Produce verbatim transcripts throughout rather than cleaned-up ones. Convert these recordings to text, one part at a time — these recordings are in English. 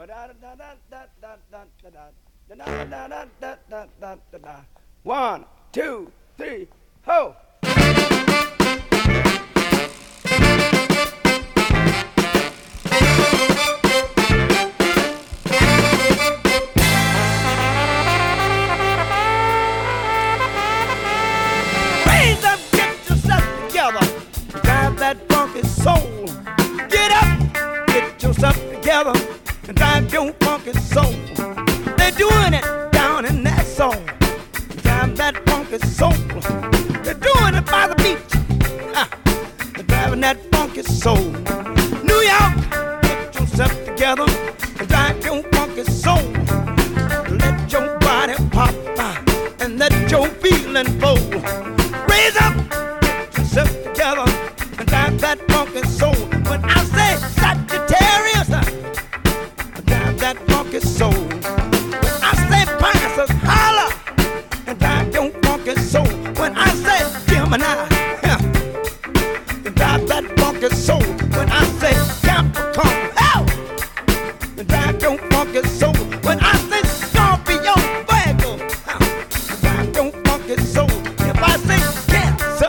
One, two, three, ho! Raise up, get yourself together, drive that funky soul. Get up, get yourself together, and drive your funky soul. They're doing it down in that soul. Drive that funky soul. They're doing it by the beach. Ha. They're driving that funky soul. New York, get yourself together and drive your funky soul. Let your body pop uh, and let your feeling flow. Raise up, get yourself together and drive that funky soul. When I say Sagittarius, uh, drive that funky soul. When I say Pisces, holla and drive your funky soul. When I say Gemini, yeah, drive that funky soul. When I say Capricorn, oh, drive your funky soul. When I say Scorpio, Virgo, oh, drive your funky soul. If I say Cancer,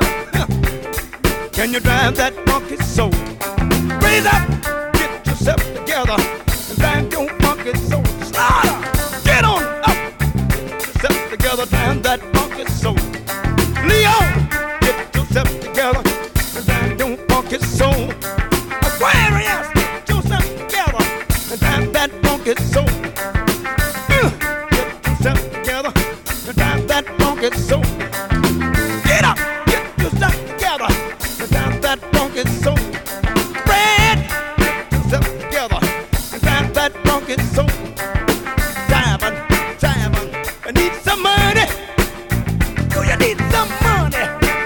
yeah, can you drive that funky soul? Raise up, get yourself together and drive your funky soul. Slaughter, get on up, get yourself together, drive that funky soul. Leo, get yourself together and drive your funky soul. Aquarius, get yourself together and drive that funky soul. Uh, get yourself together and drive that funky soul. Get up, get yourself together and drive that funky soul. Fred, get yourself together and drive that funky soul. Diamond, diamond, I need some money. Do you need some money?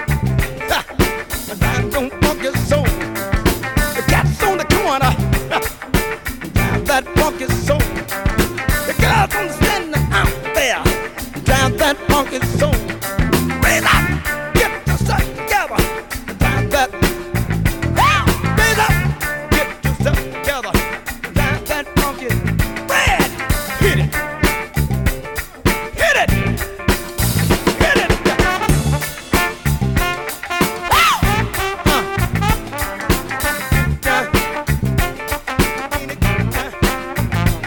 Ha, and drive your funky soul. The cat's on the corner, ha, drive that funky soul. The girls on the stand out there, drive that funky soul. Raise up, get yourself together, drive that. Ah, raise up, get yourself together, drive that funky. Red, hit it, hit it, hit it. Woo! Uh.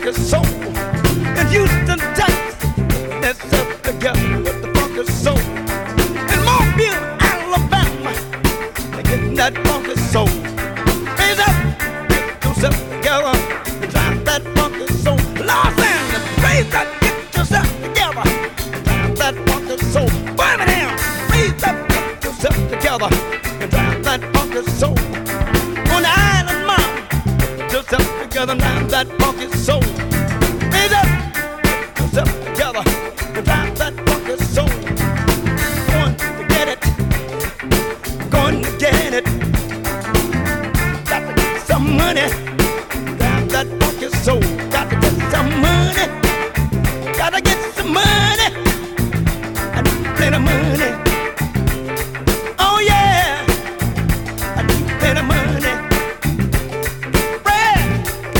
funky soul. In Houston, Texas, let's up together with the funky soul. In Mobile, Alabama, they're getting that funky soul. Raise up, get yourself together, and drive that funky soul. Los Angeles, raise up, get yourself together, and drive that funky soul. Birmingham, raise up, get yourself together, and drive that funky soul. On the island, mom, get yourself together, and drive that funky soul. Raise up, get yourself together, and drive that funky soul. Going to get it, going to get it. Got to get some money, drive that funky soul. Got to get some money, got to get some money. I need plenty of money. Oh yeah, I need plenty of money. Brad,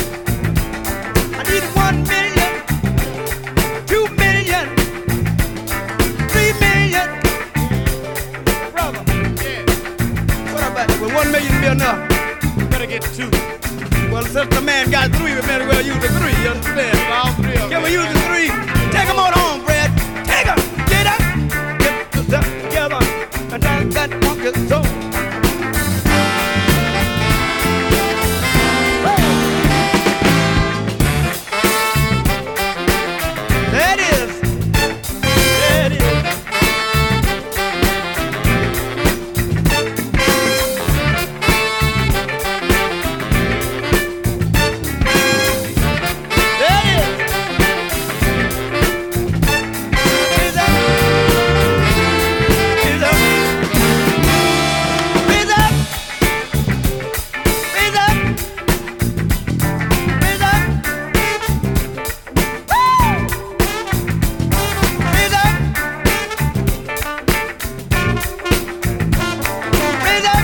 I need one million, two million, three million. Brother, Yeah, what about that? Will one million be enough? better get two. Well, since the man got three, we better well use the three, you understand? All three of them. Can we use the three? Take them on home, Brad. Take them. Get up. Get yourself together and drive that funky soul. There it is. There it is. There it is. Raise up. Raise up. Raise up. Raise up. Raise up. Woo! Raise up. Raise up.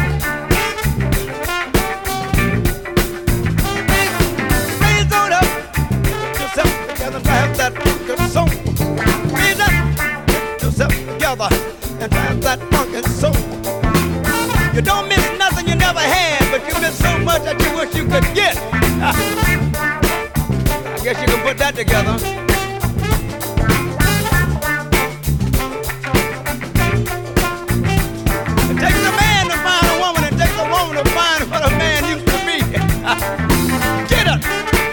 Raise, raise on up. Get yourself together and drive that funky soul. Raise up. Get yourself together and drive that funky soul. You don't miss nothing you never had, but you miss so much that you wish you could get. I guess you can put that together. It takes a man to find a woman, it takes a woman to find what a man used to be. Get up.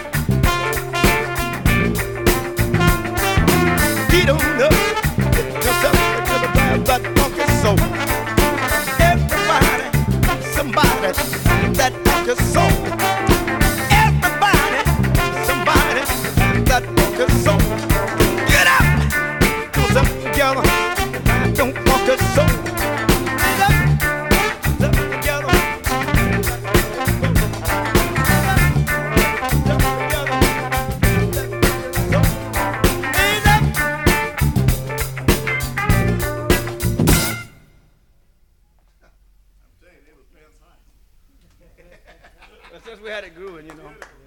Get on up. Get yourself together, drive that funky soul. Everybody, somebody, that funky soul. Everybody, somebody, that funky soul. Get up. Get yourself together, drive your funky soul. Get up. Get yourself together. Since we had it grooving, you know.